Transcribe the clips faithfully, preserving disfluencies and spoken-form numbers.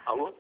Alô?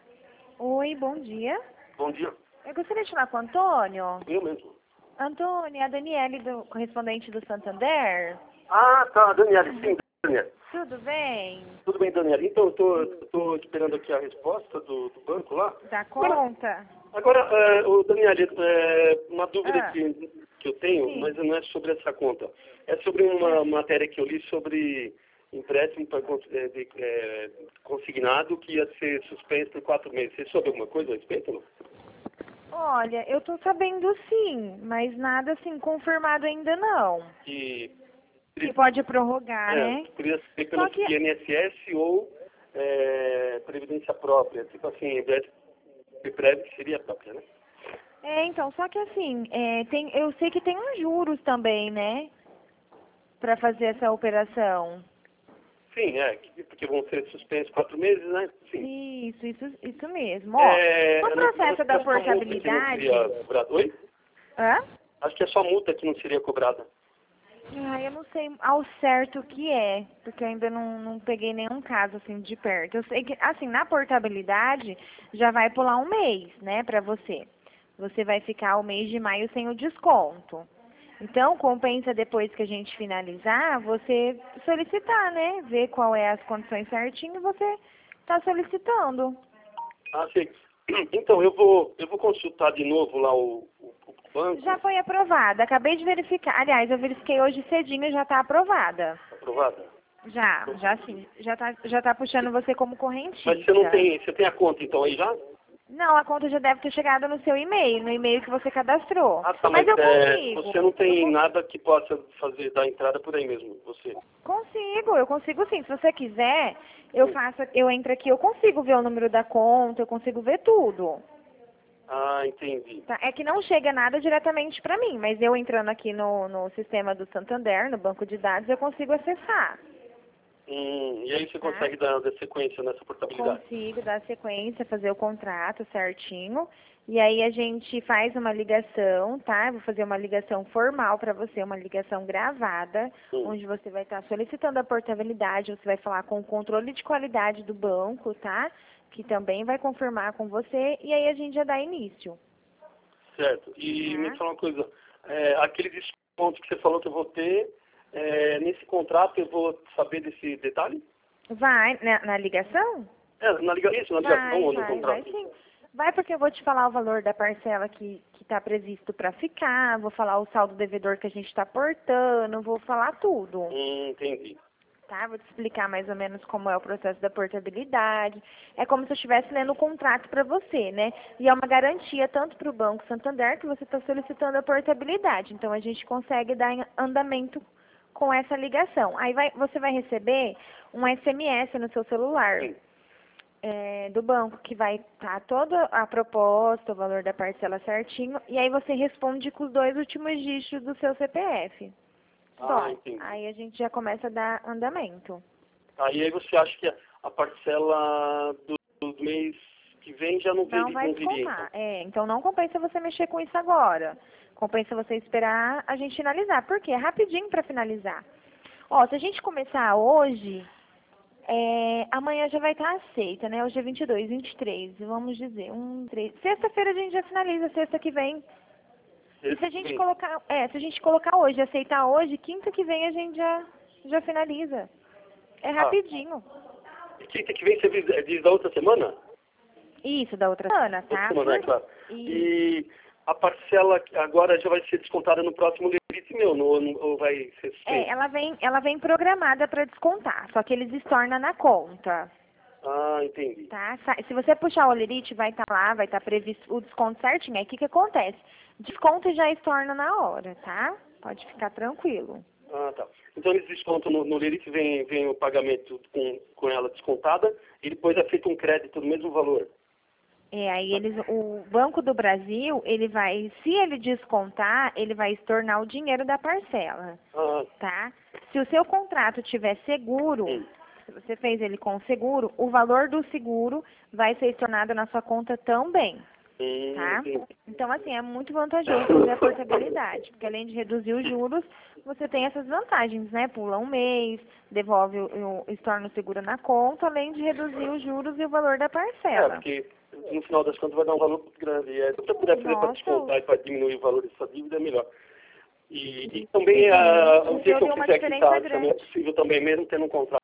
Oi, bom dia. Bom dia. Eu gostaria de falar com o Antônio. Eu mesmo. Antônio, é a Daniele, do correspondente do Santander. Ah, tá, Daniela, sim, Daniela. Tudo bem? Tudo bem, Daniela? Então, eu tô, eu tô esperando aqui a resposta do, do banco lá. Dá Agora, conta? agora é, o Daniela, é, uma dúvida Ah, que, que eu tenho, sim. mas não é sobre essa conta. É sobre uma matéria que eu li sobre empréstimo pra, cons- é, de, é, consignado que ia ser suspenso por quatro meses. Você soube alguma coisa a respeito ou não? Olha, eu tô sabendo sim, mas nada assim confirmado ainda não. Que Que pode prorrogar, É, né? poderia ser pelo Só que, I N S S ou é, Previdência Própria. Tipo assim, em vez de prévio seria própria, né? é, então, só que assim, é, tem, eu sei que tem uns juros também, né? Pra fazer essa operação. Sim, é, que- porque vão ser suspensos quatro meses, né? Sim. Isso, isso, isso mesmo. Ó, É, no eu não- eu acho processo que da é só multa que não portabilidade. seria cobrada. Oi? Hã? Acho que é só multa que não seria cobrada. Ah, eu não sei ao certo o que é, porque eu ainda não, não peguei nenhum caso assim de perto. Eu sei que, assim, na portabilidade já vai pular um mês, né, pra você. Você vai ficar o mês de maio sem o desconto. Então, compensa depois que a gente finalizar, você solicitar, né? Ver qual é as condições certinho e você tá solicitando. Ah, sei. Então, eu vou, eu vou consultar de novo lá o, o, o banco. Já foi aprovada, acabei de verificar. Aliás, eu verifiquei hoje cedinho e já está aprovada. Aprovada? Já, já sim. Já tá, já tá puxando você como correntista. Mas você não tem, você tem a conta então aí já? Não, a conta já deve ter chegado no seu e-mail, no e-mail que você cadastrou. Ah, tá, mas, mas eu é, consigo. você não Eu tem con- nada que possa fazer da entrada por aí mesmo, você. consigo, eu consigo sim. Se você quiser, eu faço, eu entro aqui, eu consigo ver o número da conta, eu consigo ver tudo. Ah, entendi. Tá? É que não chega nada diretamente para mim, mas eu entrando aqui no, no sistema do Santander, no banco de dados, eu consigo acessar. Hum, e aí você Tá? consegue dar, dar sequência nessa portabilidade? Consigo dar sequência, fazer o contrato certinho. E aí a gente faz uma ligação, tá? Eu vou fazer uma ligação formal para você, uma ligação gravada, Hum, onde você vai estar solicitando a portabilidade, você vai falar com o controle de qualidade do banco, tá? Que também vai confirmar com você, e aí a gente já dá início, certo. E me tá? fala uma coisa, é, aquele desconto que você falou que eu vou ter, é, nesse contrato eu vou saber desse detalhe? Vai, na, na ligação? É, na ligação, isso, na ligação Vai, ou no vai, vai contrato? sim. Vai porque eu vou te falar o valor da parcela que está previsto para ficar, vou falar o saldo devedor que a gente está portando, vou falar tudo, Hum, entendi. tá? Vou te explicar mais ou menos como é o processo da portabilidade. É como se eu estivesse lendo o contrato para você, né? E é uma garantia tanto para o Banco Santander que você está solicitando a portabilidade. Então a gente consegue dar em- andamento com essa ligação. Aí vai, você vai receber um S M S no seu celular Sim. é, do banco que vai estar toda a proposta, o valor da parcela certinho, e aí você responde com os dois últimos dígitos do seu C P F. Ah, Só. entendi. Aí a gente já começa a dar andamento. Aí, aí você acha que a, a parcela do, do mês que vem já não, Não viria, vai não viria, então? descontar. É, então não compensa você mexer com isso agora. Compensa você esperar a gente finalizar. Por quê? É rapidinho para finalizar. Ó, se a gente começar hoje, é, amanhã já vai estar aceita, né? Hoje é vinte e dois, vinte e três, vamos dizer, um, três. Sexta-feira a gente já finaliza, sexta que vem. E se a gente Sim. colocar, é, se a gente colocar hoje, aceitar hoje, quinta que vem a gente já, já finaliza. É Ah, rapidinho. e quinta que vem você diz, diz da outra semana? Isso, da outra semana, Outra tá? semana, é Por- claro. Isso. E a parcela que agora já vai ser descontada no próximo limite meu, no, ou ou vai ser É, suspenso? ela vem, ela vem programada para descontar, só que eles estornam na conta, Ah, entendi. tá? Sa- Se você puxar o Olerite, vai estar lá, vai estar previsto o desconto certinho. Aí o que que acontece? Desconto e já estorna na hora, tá? Pode ficar tranquilo. Ah, tá. Então eles descontam no, no Lerite, vem, vem o pagamento com, com ela descontada e depois é feito um crédito do mesmo valor. É, aí eles, o Banco do Brasil, ele vai, se ele descontar, ele vai estornar o dinheiro da parcela, Ah, tá? Se o seu contrato tiver seguro, hum. se você fez ele com seguro, o valor do seguro vai ser estornado na sua conta também. Hum, tá? entendi. Então, assim, é muito vantajoso fazer a portabilidade, porque além de reduzir os juros, você tem essas vantagens, né? Pula um mês, devolve, o, o estorno seguro na conta, além de reduzir os juros e o valor da É, parcela. porque no final das contas vai dar um valor muito grande. E, é, se você puder fazer para Nossa. descontar e para diminuir o valor dessa dívida, é melhor. E, e também, a, o dia Eu que eu dei uma fizer diferença quitar, grande. também é possível também, mesmo tendo um contrato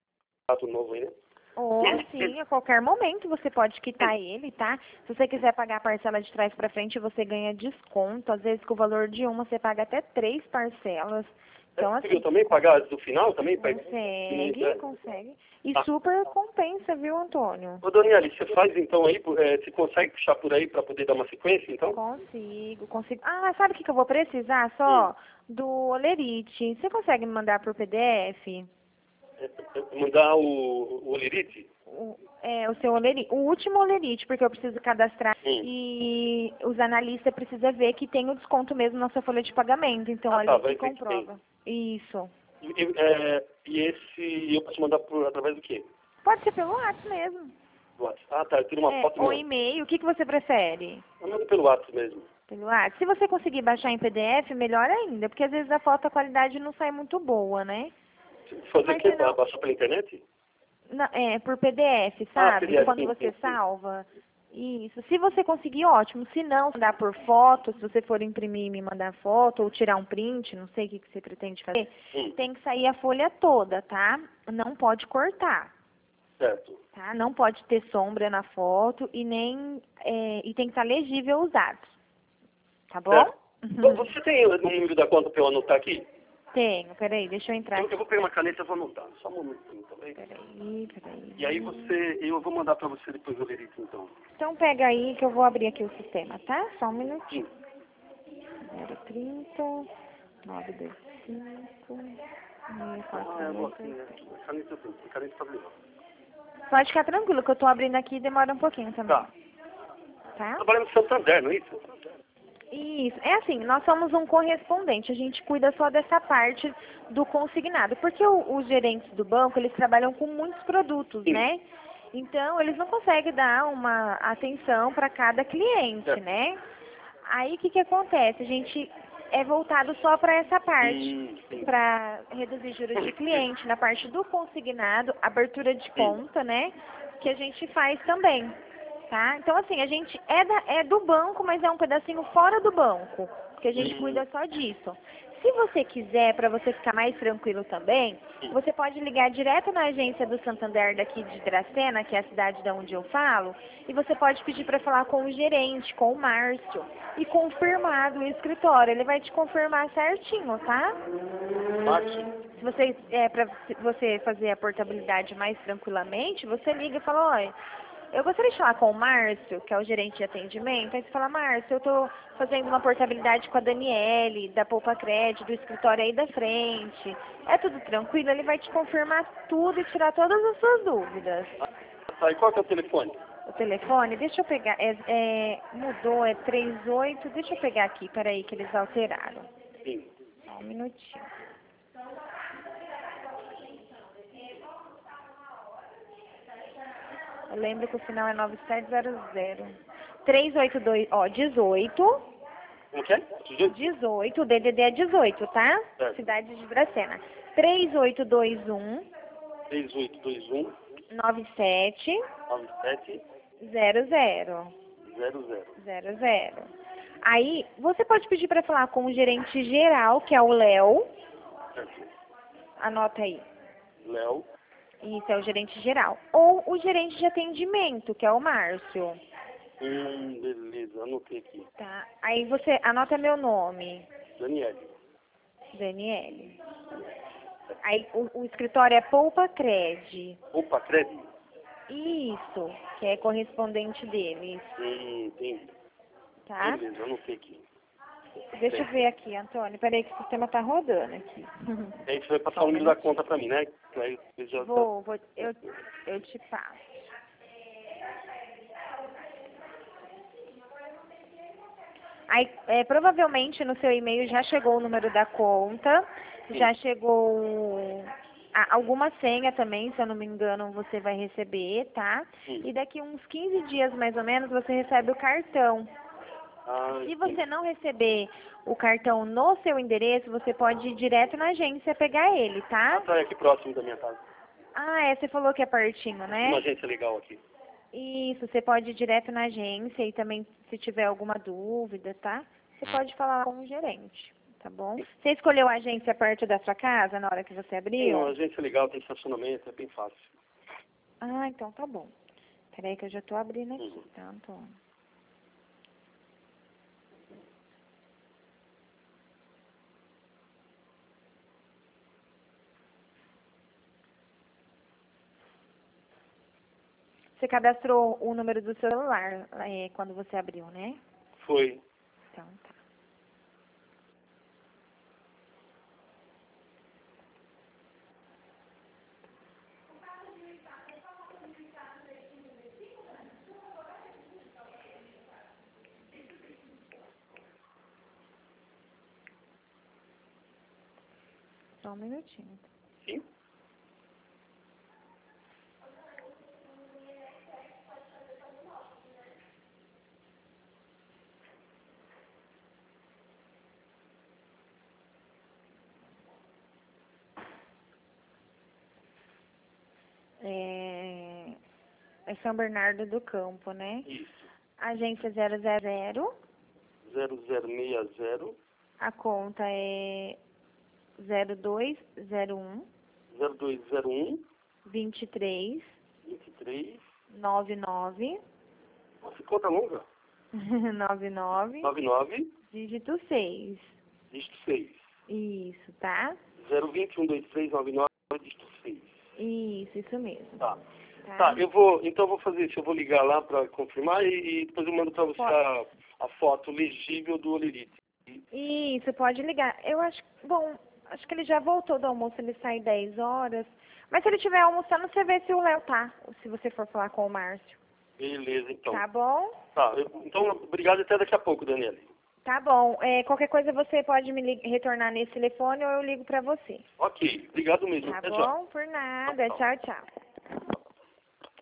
novo aí, né? Ou sim, a qualquer momento você pode quitar ele, tá? Se você quiser pagar a parcela de trás para frente, você ganha desconto. Às vezes com o valor de uma você paga até três parcelas. Então, É possível assim, também pagar do final também? pra- consegue, consegue. E Ah. super compensa, viu, Antônio? Ô, Daniele, você faz então aí, por- é, você consegue puxar por aí para poder dar uma sequência, então? Consigo, consigo. Ah, sabe o que que eu vou precisar só? Do Olerite. Você consegue me mandar por P D F? É, é, mandar o, o Olerite? O, é, o seu Olerite. O último Olerite, porque eu preciso cadastrar. Hum. E os analistas precisam ver que tem o desconto mesmo na sua folha de pagamento. Então, Ah, ali tá, que vai ver que comprova. Isso. E, e, é, e esse eu posso mandar por, através do quê? Pode ser pelo WhatsApp mesmo. Do WhatsApp. Ah, tá, eu tiro uma É, foto ou mesmo. e-mail. O que, que você prefere? Eu mando pelo WhatsApp mesmo. Pelo WhatsApp. Se você conseguir baixar em P D F, melhor ainda. Porque às vezes a foto, a qualidade não sai muito boa, né? Fazer Mas o quê? se não- Baixar pela internet? Na- é, por P D F, Ah, sabe? P D F, Quando sim, você sim, sim. salva. Isso. Se você conseguir, ótimo. Se não, mandar por foto, se você for imprimir e me mandar foto, ou tirar um print, não sei o que, que você pretende fazer, Hum. tem que sair a folha toda, tá? Não pode cortar, Certo. tá? Não pode ter sombra na foto e nem é, e tem que estar legível os dados. Tá bom? Certo. Bom, você tem o número da conta para eu anotar aqui? Tenho, peraí, deixa eu entrar Eu, aqui. eu vou pegar uma caneta e vou anotar. Só um momentinho também. Peraí, peraí. E aí você, eu vou mandar para você depois o Olerite, então. Então pega aí que eu vou abrir aqui o sistema, tá? Só um minutinho. Sim. zero trinta, nove dois cinco, seis quatro Ah, eu vou oito. aqui, né? A caneta eu tenho. A caneta tá melhor. Pode ficar tranquilo, que eu tô abrindo aqui e demora um pouquinho também. Tá. Tá? Trabalhando no Santander, não é isso? Isso. É assim, nós somos um correspondente, a gente cuida só dessa parte do consignado. Porque o- os gerentes do banco, eles trabalham com muitos produtos, Sim. né? Então, eles não conseguem dar uma atenção para cada cliente, Certo. né? Aí, o que que acontece? A gente é voltado só para essa parte. Hum, sim. Para reduzir juros de cliente, na parte do consignado, abertura de conta, né? Que a gente faz também, tá? Então, assim, a gente é, da- é do banco, mas é um pedacinho fora do banco, porque a gente Hum. cuida só disso. Se você quiser, para você ficar mais tranquilo também, você pode ligar direto na agência do Santander daqui de Dracena, que é a cidade de onde eu falo, e você pode pedir para falar com o gerente, com o Márcio, e confirmar do escritório. Ele vai te confirmar certinho, tá? Márcio. Se você é para você fazer a portabilidade mais tranquilamente, você liga e fala, olha, eu gostaria de falar com o Márcio, que é o gerente de atendimento. Aí você fala, Márcio, eu estou fazendo uma portabilidade com a Daniele, da Poupa Crédito, do escritório aí da frente. É tudo tranquilo? Ele vai te confirmar tudo e tirar todas as suas dúvidas. Ah, tá. E qual que é o telefone? O telefone, deixa eu pegar, é, é, mudou, é trinta e oito, deixa eu pegar aqui, peraí, que eles alteraram. Sim. Só um minutinho. Eu lembro que o final é nove sete zero zero. trezentos e oitenta e dois, ó, dezoito, Como que é? dezoito? dezoito, o D D D é dezoito, tá? Certo. Cidade de Dracena. três oito dois um, três oito dois um, nove sete nove sete zero zero. zero zero. Zero, zero. Aí, você pode pedir para falar com o gerente geral, que é o Léo. Certo. Anota aí. Léo. Isso, é o gerente geral. Ou o gerente de atendimento, que é o Márcio. Hum, beleza. Anotei aqui. Tá? Aí você anota meu nome, Daniele. Daniele. Aí o, o escritório é Poupa Cred. Opa, crédito. Isso, que é correspondente deles, Hum, entendi. tá? Beleza, anotei aqui. Deixa eu ver aqui, Antônio. Peraí que o sistema tá rodando aqui. E aí você vai passar Só o um número da minutinho. conta pra mim, né? Aí eu já Vou, vou, eu, eu te passo. Aí, é, provavelmente no seu e-mail já chegou o número da conta, já chegou a- alguma senha também, se eu não me engano, você vai receber, tá? Hum. E daqui uns quinze dias, mais ou menos, você recebe o cartão. Ah, Se você não receber o cartão no seu endereço, você pode ir direto na agência pegar ele, tá? tá aqui próximo da minha casa. Ah, é, você falou que é pertinho, Uma né? agência legal aqui. Isso, você pode ir direto na agência e também, se tiver alguma dúvida, tá? Você pode falar com o gerente, tá bom? Você escolheu a agência perto da sua casa na hora que você Sim, abriu? uma agência legal, tem estacionamento, é bem fácil. Ah, então tá bom. Peraí que eu já tô abrindo aqui, Uhum. tá, Antônio? Você cadastrou o número do seu celular é, quando você abriu, né? Foi. Então tá. Só um minutinho. Sim? É, é São Bernardo do Campo, né? Isso. Agência zero zero zero. zero zero seis zero, A conta é zero dois zero um, zero dois zero um, vinte e três, vinte e três. nove nove, Nossa, conta longa. nove nove, nove nove, dígito seis. dígito seis. Isso, tá? zero dois um dois três nove nove, dígito seis. Isso, isso mesmo. Tá. Tá? Tá, eu vou, então eu vou fazer isso, eu vou ligar lá para confirmar e, e depois eu mando para você Pode. a, a foto legível do olerite. Isso, pode ligar. Eu acho, bom, acho que ele já voltou do almoço, ele sai dez horas. Mas se ele estiver almoçando, você vê se o Léo tá, ou se você for falar com o Márcio. Beleza, então. Tá bom? Tá, eu- então obrigado até daqui a pouco, Daniele. Tá bom. É, qualquer coisa você pode me li- retornar nesse telefone ou eu ligo pra você. Ok, obrigado mesmo. Tá Até já. bom? Por nada. Tchau, tchau.